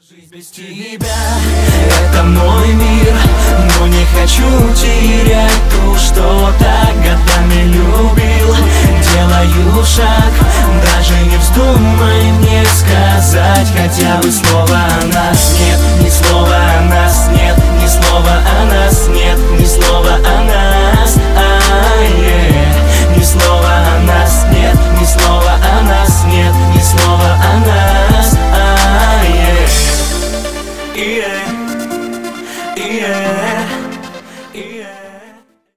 Жизнь без тебя — это мой мир, но не хочу терять то, что так годами любил.